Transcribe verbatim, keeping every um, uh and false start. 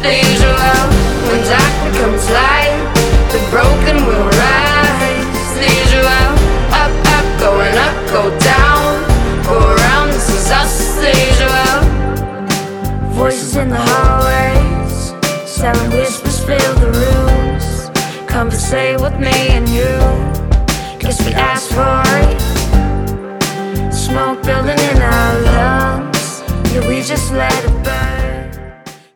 deja vu. When dark becomes light, the broken will rise. Deja vu. Up, up, going up, go down, go around, this is us. Deja vu. Voices in the hallways, silent whispers fill the rooms. Conversate with me and you, guess we asked for it. Smoke building in our lungs, yeah, we just let it